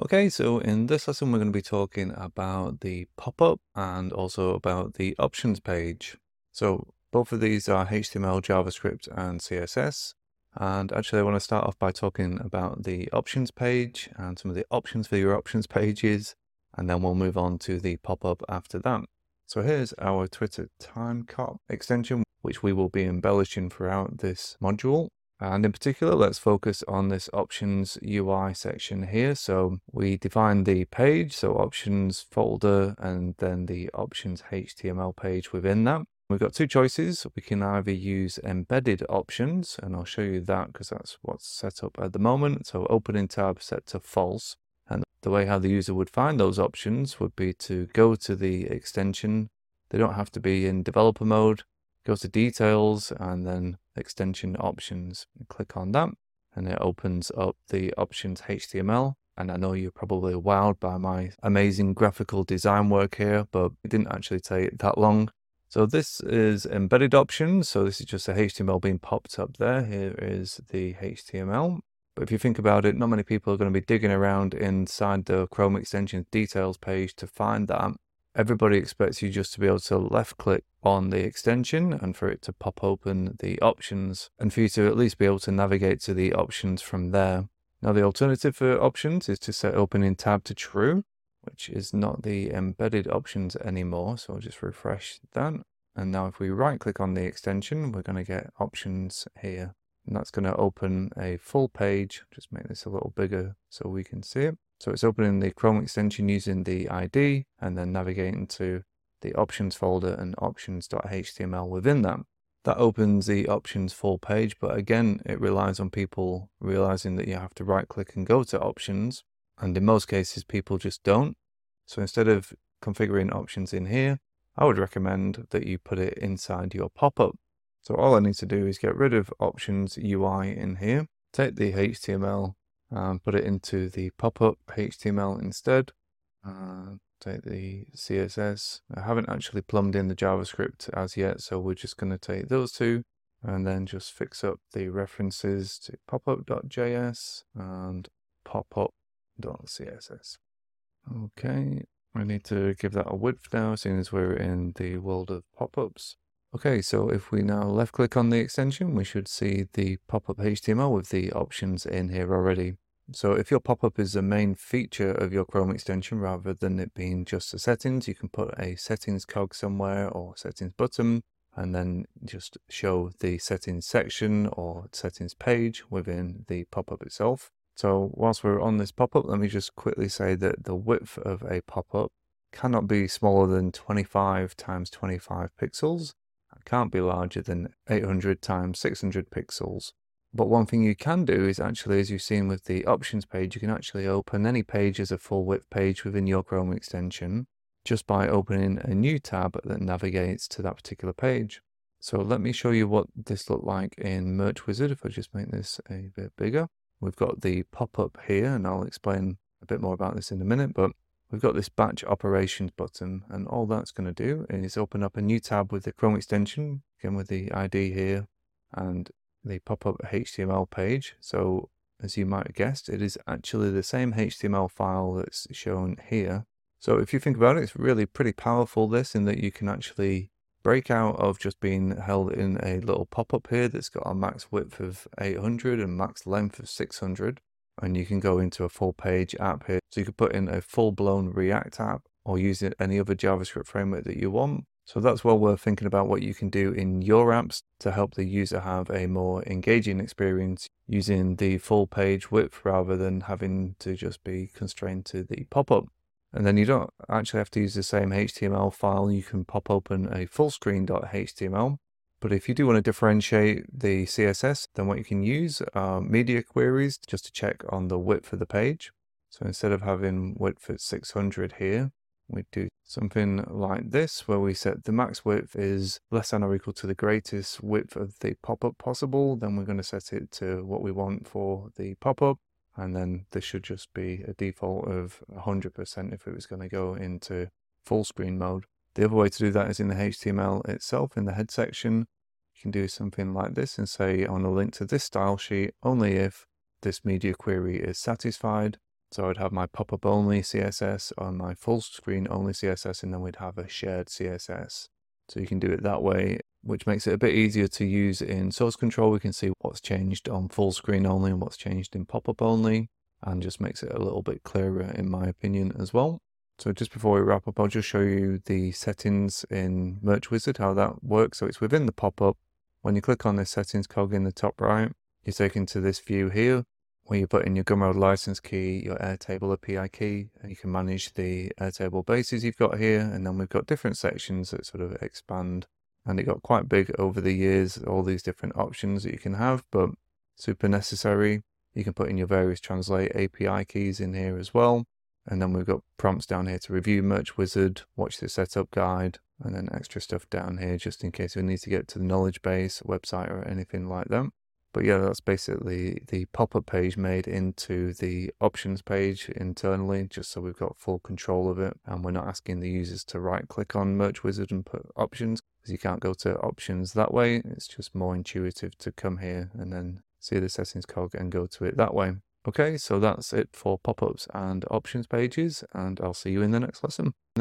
Okay, so in this lesson, we're going to be talking about the pop-up and also about the options page. So both of these are HTML, JavaScript, and CSS. And actually, I want to start off by talking about the options page and some of the options for your options pages, and then we'll move on to the pop-up after that. So here's our Twitter Timecop extension, which we will be embellishing throughout this module. And in particular, let's focus on this options UI section here. So we define the page, so options folder, and then the options HTML page within that. We've got two choices. We can either use embedded options, and I'll show you that because that's what's set up at the moment. So opening tab set to false. And the way how the user would find those options would be to go to the extension. They don't have to be in developer mode. Go to details and then extension options. Click on that and it opens up the options HTML. And I know you're probably wowed by my amazing graphical design work here, but it didn't actually take that long. So this is embedded options. So this is just a HTML being popped up there. Here is the HTML. But if you think about it, not many people are going to be digging around inside the Chrome extension details page to find that. Everybody expects you just to be able to left click on the extension and for it to pop open the options and for you to at least be able to navigate to the options from there. Now the alternative for options is to set opening tab to true, which is not the embedded options anymore. So I'll just refresh that. And now if we right click on the extension, we're going to get options here. And that's going to open a full page. Just make this a little bigger so we can see it. So it's opening the Chrome extension using the ID and then navigating to the options folder and options.html within that. That opens the options full page, but again, it relies on people realizing that you have to right click and go to options. And in most cases, people just don't. So instead of configuring options in here, I would recommend that you put it inside your pop-up. So all I need to do is get rid of options UI in here, take the HTML and put it into the pop-up HTML instead. Take the CSS. I haven't actually plumbed in the JavaScript as yet, so we're just going to take those two and then just fix up the references to popup.js and popup.css. Okay, I need to give that a width now, seeing as we're in the world of pop-ups. Okay, so if we now left click on the extension, we should see the pop-up HTML with the options in here already. So if your pop-up is the main feature of your Chrome extension, rather than it being just the settings, you can put a settings cog somewhere or settings button, and then just show the settings section or settings page within the pop-up itself. So whilst we're on this pop-up, let me just quickly say that the width of a pop-up cannot be smaller than 25 times 25 pixels. It can't be larger than 800 times 600 pixels. But one thing you can do is actually, as you've seen with the options page, you can actually open any page as a full width page within your Chrome extension just by opening a new tab that navigates to that particular page. So let me show you what this looked like in Merch Wizard. If I just make this a bit bigger, we've got the pop-up here, and I'll explain a bit more about this in a minute, but we've got this batch operations button, and all that's going to do is open up a new tab with the Chrome extension, again with the ID here, and the pop-up HTML page. So as you might have guessed, it is actually the same HTML file that's shown here. So if you think about it, it's really pretty powerful this, in that you can actually break out of just being held in a little pop-up here that's got a max width of 800 and max length of 600. And you can go into a full page app here. So you could put in a full-blown React app or use any other JavaScript framework that you want. So that's well worth thinking about what you can do in your apps to help the user have a more engaging experience using the full page width rather than having to just be constrained to the pop-up. And then you don't actually have to use the same HTML file. You can pop open a full screen.html. But if you do want to differentiate the CSS, then what you can use are media queries just to check on the width of the page. So instead of having width at 600 here, we do something like this, where we set the max width is less than or equal to the greatest width of the pop-up possible. Then we're going to set it to what we want for the pop-up. And then this should just be a default of 100% if it was going to go into full screen mode. The other way to do that is in the HTML itself, in the head section. You can do something like this and say, I want to link to this style sheet only if this media query is satisfied. So I'd have my pop-up only CSS or my full screen only CSS, and then we'd have a shared CSS. So you can do it that way, which makes it a bit easier to use in source control. We can see what's changed on full screen only and what's changed in pop-up only, and just makes it a little bit clearer in my opinion as well. So just before we wrap up, I'll just show you the settings in Merch Wizard, how that works. So it's within the pop-up. When you click on this settings cog in the top right, you're taken to this view here, where you put in your Gumroad license key, your Airtable API key, and you can manage the Airtable bases you've got here. And then we've got different sections that sort of expand, and it got quite big over the years, all these different options that you can have, but super necessary. You can put in your various translate API keys in here as well. And then we've got prompts down here to review Merch Wizard, watch the setup guide, and then extra stuff down here just in case we need to get to the knowledge base, website, or anything like that. But yeah, that's basically the pop-up page made into the options page internally, just so we've got full control of it. And we're not asking the users to right-click on Merch Wizard and put options, because you can't go to options that way. It's just more intuitive to come here and then see the settings cog and go to it that way. Okay, so that's it for pop-ups and options pages, and I'll see you in the next lesson.